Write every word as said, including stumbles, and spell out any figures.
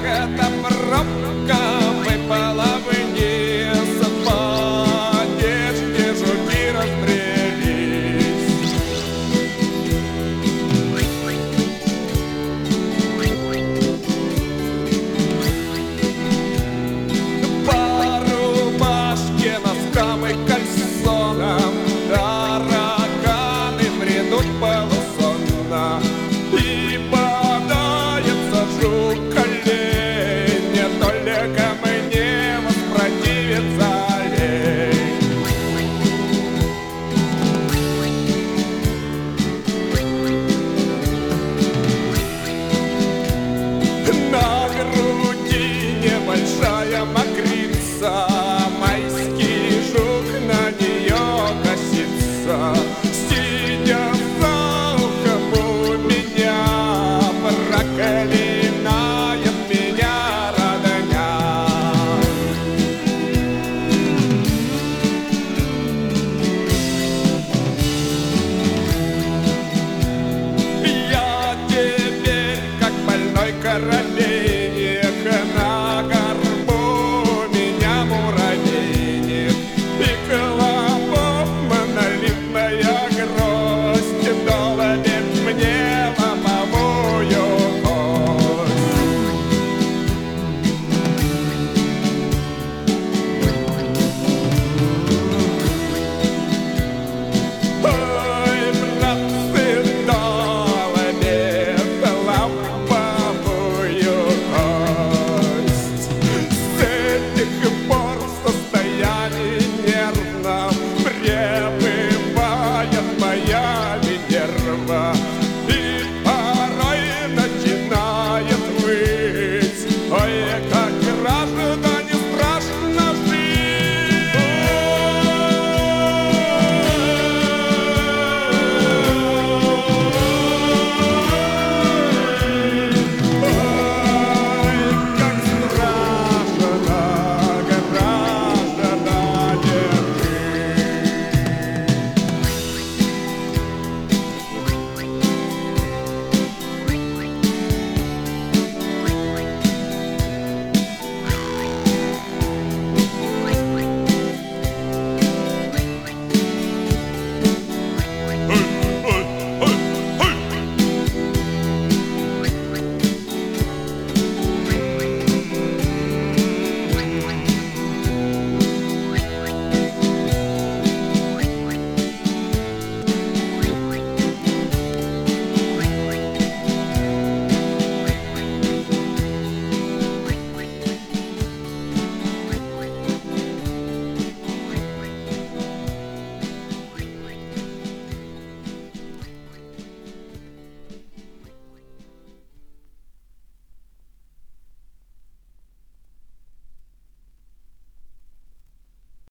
эта пробка выпала вниз, по одежде жуки разбрелись. По рубашке, носкам и кальсонам тараканы бредут полусонно. И бодается жук-олень, не только мне воспротивится олень. На груди небольшая мокрица, майский жук на нее косится. Сидя за ухом у меня, проклинает меня родня. Я теперь как больной королей,